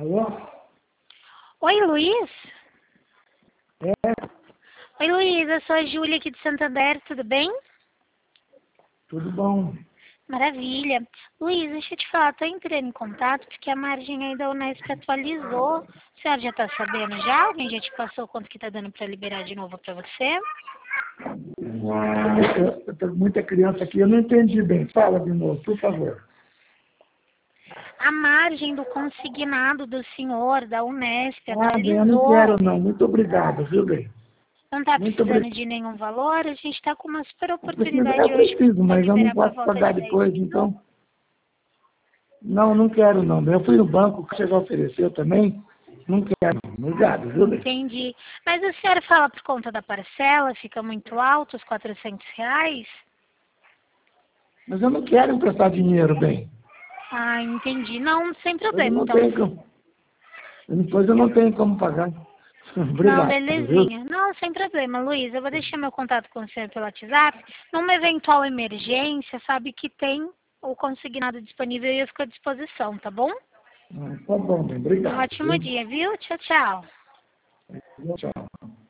Alô? Oi, Luiz? É, Oi, Luiz, eu sou a Júlia aqui de Santander, tudo bem? tudo bom. Maravilha. Luiz, deixa eu te falar, tô entrando em contato porque a margem aí da Unesp atualizou. O senhor já tá sabendo já? Alguém já te passou quanto que tá dando para liberar de novo para você? Eu tenho muita criança aqui, eu não entendi bem. Fala de novo, por favor. A margem do consignado do senhor, da Unesp, Bem, eu não quero atualizou. não. Muito obrigado, viu, bem? Não tá Muito precisando obrigado. de nenhum valor, a gente tá com uma super Eu oportunidade hoje preciso, para mas eu não liberar por posso volta pagar de 10 depois, minutos. então... Não, não quero não. Eu fui no banco, você já ofereceu também? Não quero não. Obrigado, viu, bem? Entendi. Mas a senhora fala por conta da parcela, fica muito alto, os R$ 400? Mas eu não quero emprestar dinheiro, bem. Ah, entendi. Não, sem Depois eu problema. não Então, tenho como, depois eu não tenho como pagar. não, Obrigado, viu? belezinha. Não, sem problema, Luiz. Eu vou deixar meu contato com o senhor pelo WhatsApp. Numa eventual emergência, sabe que tem o consignado disponível e eu fico à disposição, tá bom? Tá bom, bem. Um Obrigado, ótimo viu? dia, viu? Tchau, tchau. Tchau.